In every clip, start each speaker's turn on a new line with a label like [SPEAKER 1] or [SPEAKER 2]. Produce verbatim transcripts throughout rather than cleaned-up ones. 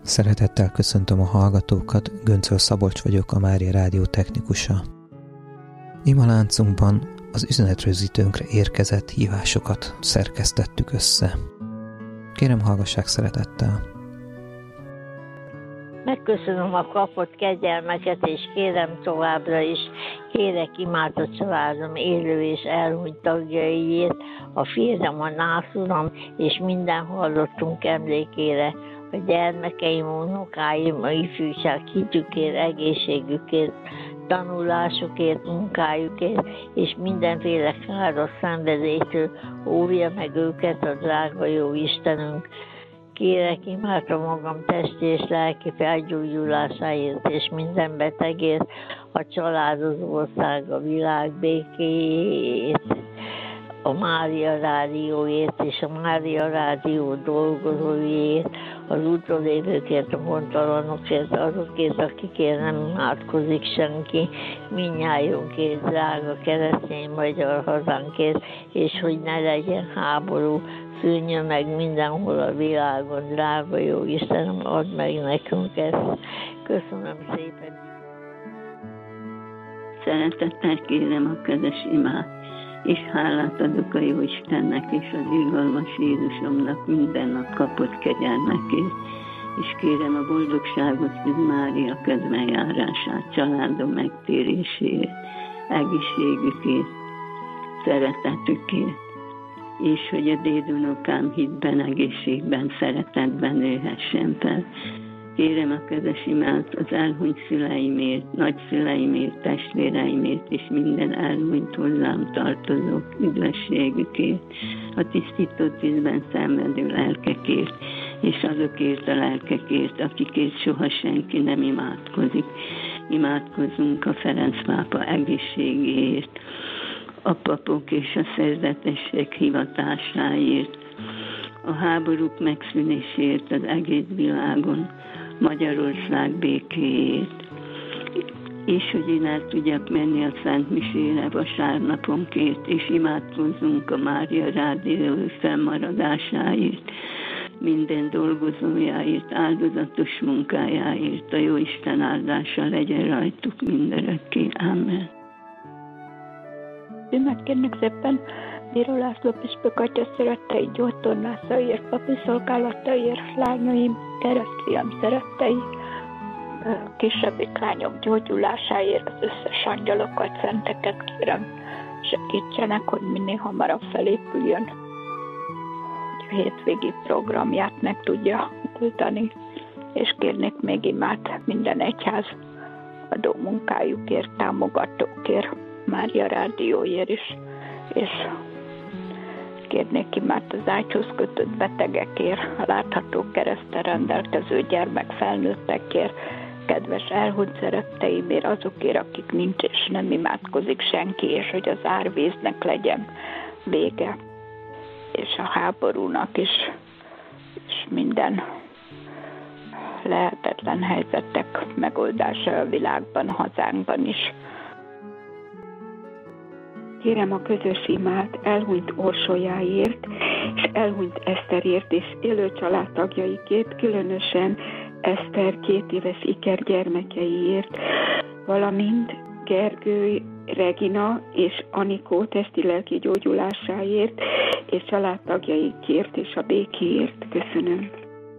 [SPEAKER 1] Szeretettel köszöntöm a hallgatókat, Göncöl Szabolcs vagyok, a Mária Rádió technikusa. Imaláncunkban az üzenetrögzítőnkre érkezett hívásokat szerkesztettük össze. Kérem, hallgassák szeretettel!
[SPEAKER 2] Megköszönöm a kapott kegyelmeket, és kérem továbbra is, kérek imát a családom élő és elhunyt tagjaiért, a férjem, a nászuram, és minden hallottunk emlékére, a gyermekeim, unokáim, a ifjúság hitükért, egészségükért, tanulásukért, munkájukért, és mindenféle káros szenvedélytől óvja meg őket a drága jó Istenünk. Kérek imát a magam testi és lelki felgyógyulásáért, és minden betegért, a család, az ország, a világ békéjét, a Mária Rádióért és a Mária Rádió dolgozóiért, az útralévőkért, a hontalanokért, azokért, akikért nem imádkozik senki, mindnyájunkért, drága keresztény magyar hazánkért, és hogy ne legyen háború, szűnjön meg mindenhol a világon, drága jó Istenem, add meg nekünk ezt. Köszönöm szépen.
[SPEAKER 3] Szeretettel kérem a közös imát, és hálát adok a jó Istennek és az irgalmas Jézusomnak minden nap kapott kegyelmekért, és kérem a boldogságos Szűz Mária közbenjárását, családom megtéréséért, egészségükért, szeretetükért, és hogy a dédunokám hitben, egészségben, szeretetben nőhessen fel. Kérem a közös imát az elhunyt szüleimért, nagyszüleimért, testvéreimért, és minden elhunyt hozzám tartozók üdvösségükért, a tisztított vízben szenvedő lelkekért, és azokért a lelkekért, akikért soha senki nem imádkozik. Imádkozzunk a Ferenc pápa egészségéért, a papok és a szerzetesség hivatásáért, a háborúk megszűnéséért az egész világon, Magyarország békéért, és hogy én el tudjak menni a Szent Misére vasárnaponként, és imádkozzunk a Mária Rádió fennmaradásáért, minden dolgozójáért, áldozatos munkájáért, a Jóisten áldása legyen rajtuk mindörökké. Amen.
[SPEAKER 4] Megkérnek szépen Bíró László püspök atya szerettei gyógytornászaiért, papi szolgálataiért, lányaim, keresztfiam szerettei, kisebbik lányok gyógyulásáért, az összes angyalokat, szenteket kérem, segítsenek, hogy minél hamarabb felépüljön, hogy a hétvégi programját meg tudja oldani, és kérnék még imát minden egyház adó munkájukért, támogatókért, Mária Rádióért is, és kérnék imát az ágyhoz kötött betegekért, a látható kereszttel rendelkező gyermek felnőttekért, kedves elhunyt szeretteimért, azokért, akik nincs és nem imádkozik senki, és hogy az árvíznek legyen vége, és a háborúnak is, és minden lehetetlen helyzetek megoldása a világban, hazánkban is.
[SPEAKER 5] Kérem a közös imát elhunyt Orsolyáért, és elhunyt Eszterért, és élő családtagjaikért, különösen Eszter két éves ikergyermekeiért, valamint Gergő, Regina és Anikó testi-lelki gyógyulásáért, és családtagjaikért, és a békéért. Köszönöm.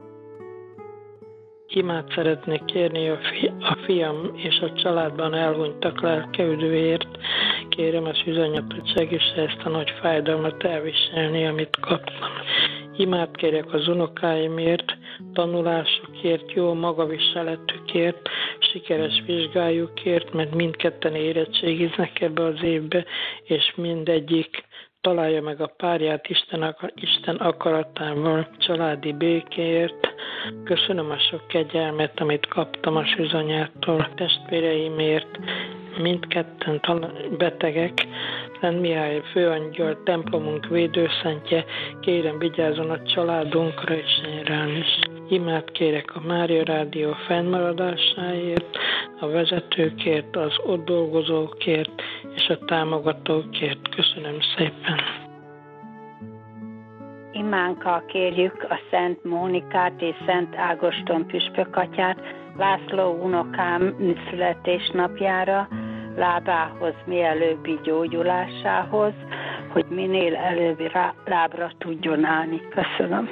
[SPEAKER 6] Imát szeretnék kérni a, fi, a fiam és a családban elhunytak lelkeüdőért. Kérem a szűzanyat, hogy segítse ezt a nagy fájdalmat elviselni, amit kaptam. Imát kérek az unokáimért, tanulásukért, jó magaviseletükért, sikeres vizsgájukért, mert mindketten érettségiznek ebbe az évbe, és mindegyik találja meg a párját Isten, Isten akaratával, családi békéért. Köszönöm a sok kegyelmet, amit kaptam a szűzanyától, testvéreimért, mindketten betegek, Szent Mihály főangyal, templomunk védőszentje, kérem vigyázzon a családunkra és én rám is. Imát kérek a Mária Rádió fennmaradásáért, a vezetőkért, az ott dolgozókért és a támogatókért. Köszönöm szépen.
[SPEAKER 7] imánkkal kérjük a Szent Mónikát és Szent Ágoston püspökatyát László unokám születésnapjára, lábához mielőbbi gyógyulásához, hogy minél előbb lábra tudjon állni. Köszönöm.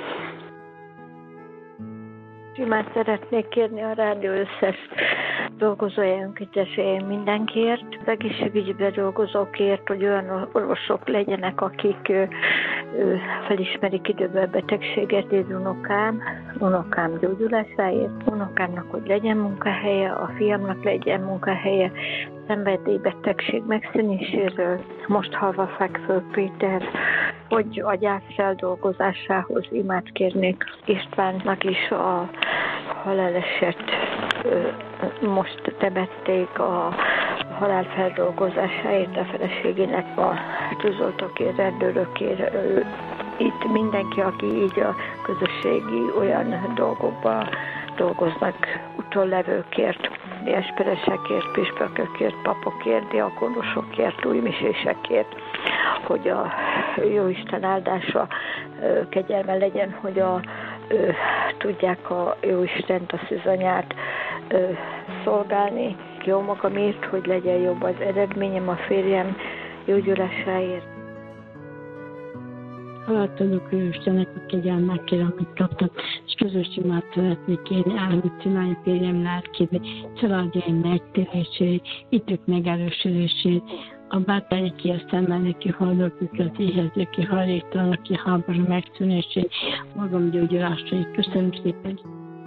[SPEAKER 2] Simán szeretnék kérni a rádió összes dolgozója, önkénteseim mindenkiért, az egészségügyben dolgozókért, hogy olyan orvosok legyenek, akik ö, ö, felismerik időben a betegséget, és unokám, unokám gyógyulásáért, unokámnak, hogy legyen munkahelye, a fiamnak legyen munkahelye, szenvedélybetegség megszűnéséről, most halva fekvő Péter, hogy a gyász feldolgozásához imát kérnék Istvánnak is a haláleset most temették a halál feldolgozásáért, a feleségének a tűzoltókért, rendőrökért, itt mindenki, aki így a közösségi olyan dolgokban dolgoznak, utollevőkért, esperesekért, püspökökért, papokért, diakonosokért, újmisésekért, hogy a Jóisten áldása, kegyelme legyen, hogy a, tudják a Jóistent, a szűzanyát szolgálni. Jó magamért, hogy legyen jobb az eredményem, a férjem gyógyulásáért.
[SPEAKER 8] Haladtanok ő Istennek a kegyelmekkel, amit kaptam, és közös imát szeretnék kérni, elhúgy csinálni férjem lelkébe, családjaim megtérését, hitük megerősülését, a bátány, aki a szemmel neki hallottukat, éhező, ki hajléktalan, aki háború megszűnését, magam gyógyulásait. Köszönöm szépen!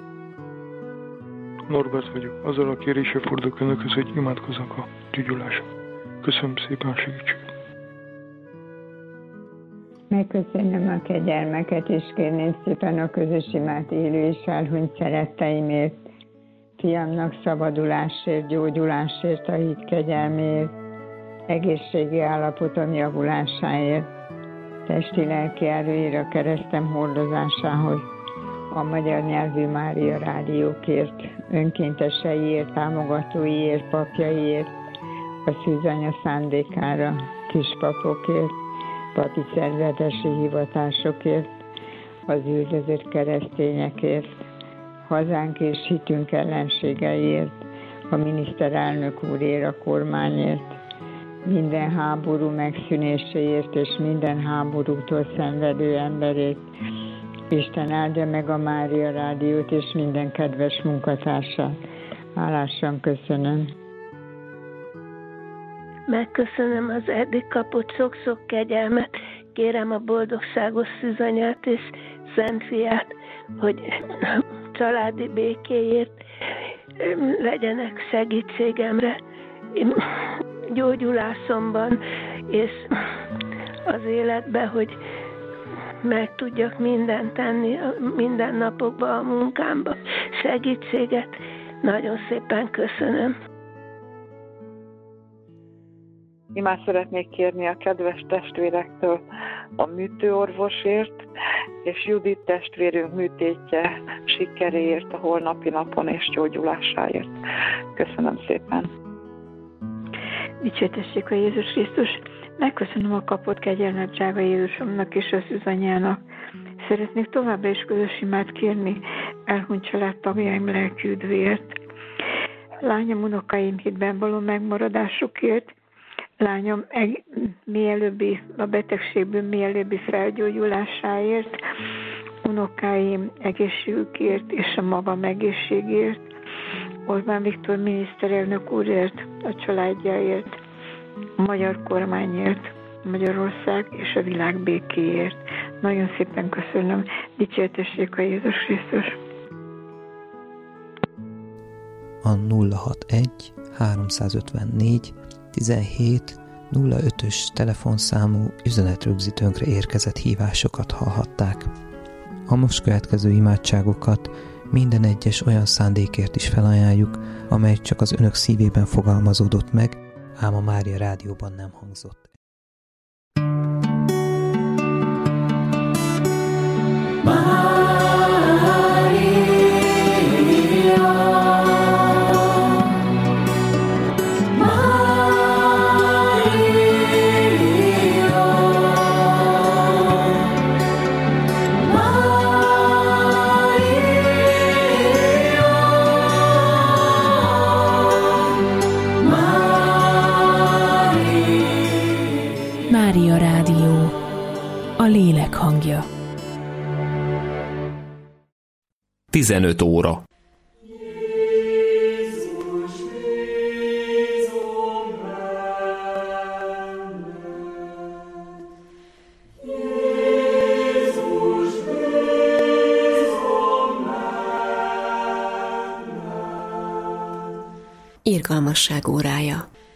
[SPEAKER 9] Norbert vagyok. Azzal a kéréssel fordulok önökhöz, hogy imádkozzak a gyógyulásra. Köszönöm szépen a segítséget!
[SPEAKER 10] Megköszönöm a kegyelmeket, és kérném szépen a közös imát élő és elhunyt szeretteimért, fiamnak szabadulásért, gyógyulásért, a hit kegyelmért, egészségi állapotom javulásáért, testi-lelki erőért, a keresztem hordozásához, a magyar nyelvű Mária rádiókért, önkénteseiért, támogatóiért, papjaiért, a szűzanya szándékára, kispapokért, papi szerzetesi hivatásokért, az üldözött keresztényekért, hazánk és hitünk ellenségeiért, a miniszterelnök úrért, a kormányért, minden háború megszűnéséért és minden háborútól szenvedő emberért. Isten áldja meg a Mária rádiót és minden kedves munkatársát. Hálásan köszönöm.
[SPEAKER 11] Megköszönöm az eddig kapott sok-sok kegyelmet, kérem a boldogságos szűzanyát és Szent Fiát, hogy családi békéért legyenek segítségemre, gyógyulásomban és az életben, hogy meg tudjak mindent tenni, minden napokban a munkámban. Segítséget nagyon szépen köszönöm.
[SPEAKER 12] Imát szeretnék kérni a kedves testvérektől a műtőorvosért, és Judit testvérünk műtétje sikeréért a holnapi napon és gyógyulásáért. Köszönöm szépen.
[SPEAKER 5] Dicsértessék a Jézus Krisztus. Megköszönöm a kapott kegyelmet drága Jézusomnak és az üzanyának. Szeretnék továbbra is közös imát kérni elhunyt családtagjaim lelki üdvéért, lányom, unokáim hitben való megmaradásukért, lányom eg- mielőbbi, a betegségből mielőbbi felgyógyulásáért, unokáim egészségükért és a magam egészségért, Orbán Viktor miniszterelnök úrért, a családjáért, a magyar kormányért, Magyarország és a világ békéért. Nagyon szépen köszönöm. Dicsértessék a Jézus Krisztus.
[SPEAKER 1] A nulla hatvanegy háromszázötvennégy tizenhét nulla ötös telefonszámú üzenetrögzítőnkre érkezett hívásokat hallhatták. A most következő imádságokat minden egyes olyan szándékért is felajánljuk, amely csak az önök szívében fogalmazódott meg, ám a Mária rádióban nem hangzott.
[SPEAKER 13] a lélek hangja.
[SPEAKER 14] tizenöt óra.
[SPEAKER 15] Irgalmasság órája.